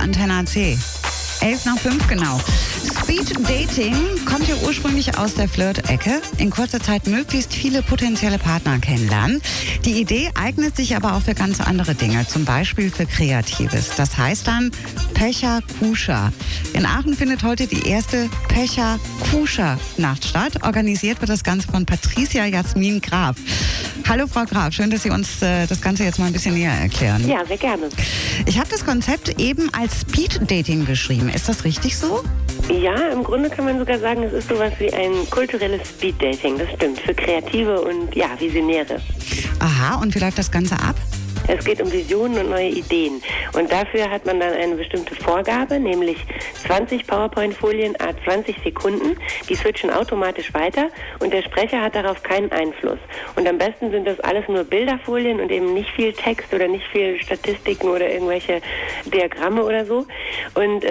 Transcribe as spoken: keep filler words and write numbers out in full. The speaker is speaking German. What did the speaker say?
Antenne A C. Elf nach fünf genau. Speed Dating kommt ja ursprünglich aus der Flirt-Ecke. In kurzer Zeit möglichst viele potenzielle Partner kennenlernen. Die Idee eignet sich aber auch für ganz andere Dinge, zum Beispiel für Kreatives. Das heißt dann Pecha Kuscha. In Aachen findet heute die erste Pecha Kuscha Nacht statt. Organisiert wird das Ganze von Patricia Jasmin Graf. Hallo Frau Graf, schön, dass Sie uns äh, das Ganze jetzt mal ein bisschen näher erklären. Ja, sehr gerne. Ich habe das Konzept eben als Speed Dating geschrieben. Ist das richtig so? Ja, im Grunde kann man sogar sagen, es ist sowas wie ein kulturelles Speed-Dating. Das stimmt, für Kreative und ja, Visionäre. Aha, und wie läuft das Ganze ab? Es geht um Visionen und neue Ideen. Und dafür hat man dann eine bestimmte Vorgabe, nämlich zwanzig PowerPoint-Folien à zwanzig Sekunden. Die switchen automatisch weiter und der Sprecher hat darauf keinen Einfluss. Und am besten sind das alles nur Bilderfolien und eben nicht viel Text oder nicht viel Statistiken oder irgendwelche Diagramme oder so. Und